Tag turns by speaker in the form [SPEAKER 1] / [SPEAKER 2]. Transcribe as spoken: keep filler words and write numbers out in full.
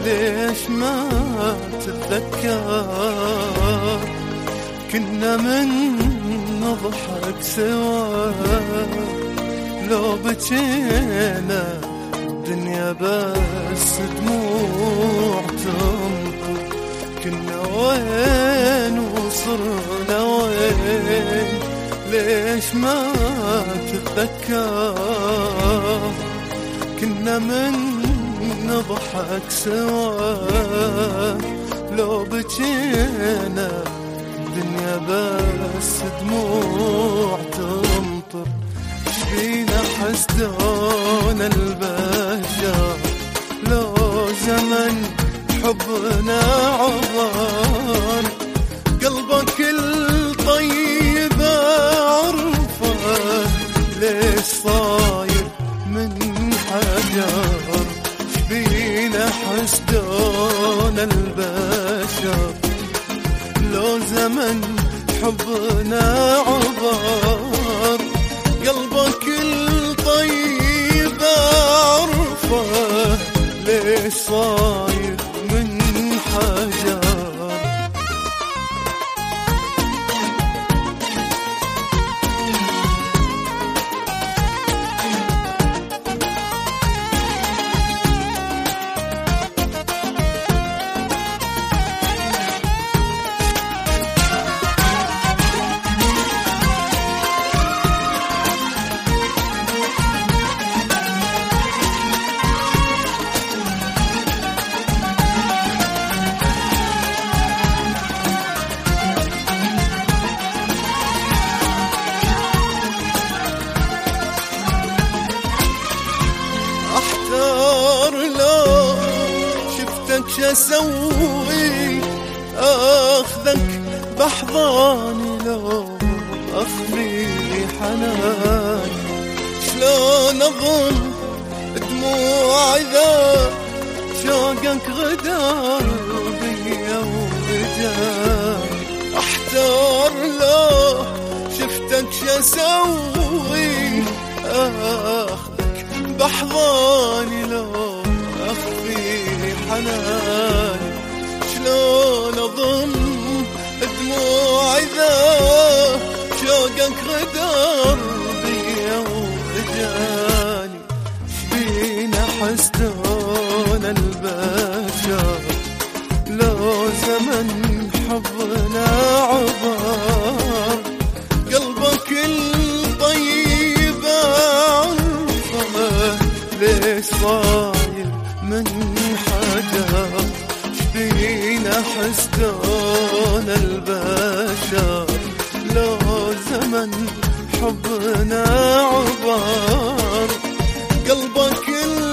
[SPEAKER 1] ليش ما تتذكر كنا من نضحك سوا لو بجينا الدنيا بس دموع تمطر كنا وين وصرنا وين ليش ما تتذكر كنا من نضحك سوا لو بجينا الدنيا بس دموع تمطر شبينا حسدون البشر لو زمن حبنا عبر قلبك الطيب عرفه ليش صاير من حجر شبينا حسدون البشر لو زمن حبنا عبر قلبك الطيب عرفه ليش صاير من حجر لو شفتك شسوي اخذك بحضاني لو اخفي حناني شلون اظن دموع اذا شوقك غدار بيا ورجاني احتار لو شفتك شسوي اخذك بحضاني لو أخفي حناني شلون أضم دموع إذا شوقك غدر بيا وإجاني شبينا حسدون البشر لو زمن حبنا عبر قلبك الطيب ليش صاير من حجر شبينا حسدون البشر لو زمن حبنا عبر قلبك